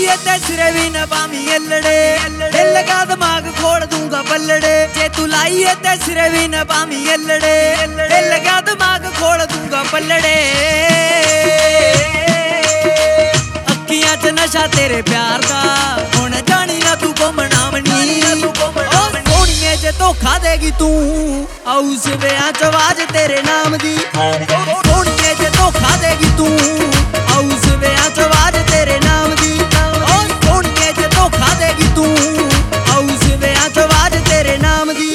ਲਾਈਏ ते सिरे भी न पामी एलड़े दिल लगा दिमाग खोल दूंगा पल्लड़े जे तू लाइए ते सिरे भी न पामी एलड़े दिल लगा दिमाग खोल दूंगा पल्लड़े अखियां च नशा तेरे प्यार दा हुण जानी ना तू घुमनावनी सोहणिए जे धोखा देगी तू आऊ सवेआं च आवाज तेरे नाम दी सोहणिए जे धोखा देगी तू आऊ सवेआं च आवाज तेरे नाम दी सोहणिए जे धोखा देगी तू आऊ सवेआं च आवाज तेरे नाम दी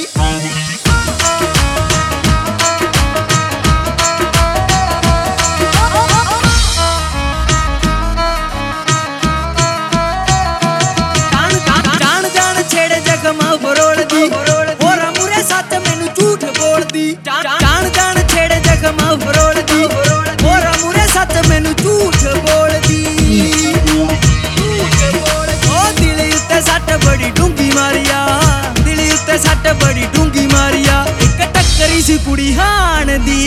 होरा मुरे सच मैनू झूठ बोलदी जान जान छेड़े जख्म फरोलदी होरा मुरे सच मैनू झूठ बोलदी ओ दिल उत्ते सट बड़ी डूंगी मारिया दिल उत्ते सट बड़ी डूंगी मारिया एक टक्करी सी कुड़ी हान दी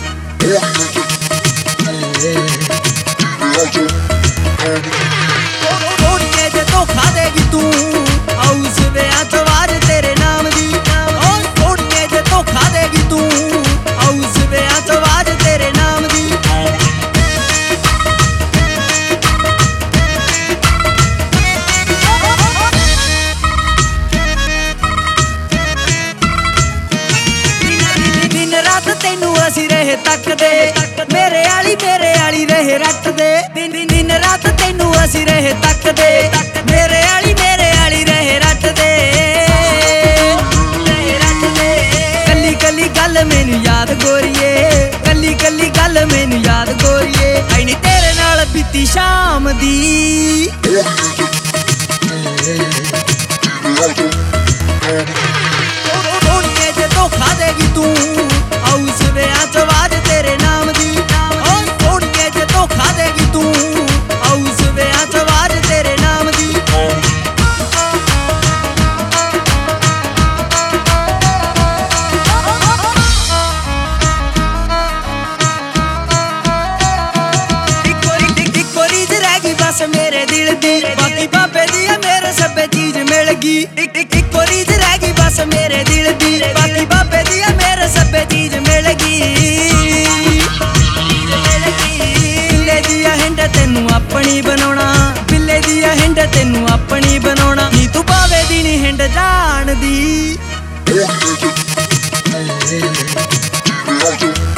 सोहणिए जे धोखा देगी तू आऊ सवेआं च आवाज तेरे नाम दी सोहणिए जे धोखा देगी तू आऊ सवेआं च आवाज तेरे नाम दी दिन रात तैनू असी रहे तकदे मेरे आली रहे रटदे दिन रात तैनू असी रहे तकदे मेरे आली रहे रटदे कली कली गल मैनू याद गोरिए कली कली गल मैनू याद गोरिए आई नी तेरे नाल बीती शाम दी सोहणिए जे धोखा देगी तू आऊ सवेआं च आवाज तेरे नाम दी सोहणिए जे धोखा देगी तू आऊ सवेआं च आवाज तेरे नाम दी बस मेरे दिल दी बाकी बाबे दी मेरे सबे चीज मिल गई इक्को रीत रह गई बस मेरे दिल दी बाकी बाबे दी मेरे सबे चीज मिल गई बिल्ले दिया हिंड तेनू अपनी बनाउणा बिल्ले दिया हिंड तेनू अपनी बनाउणा नी तू बाबे दी नी हिंड जान दी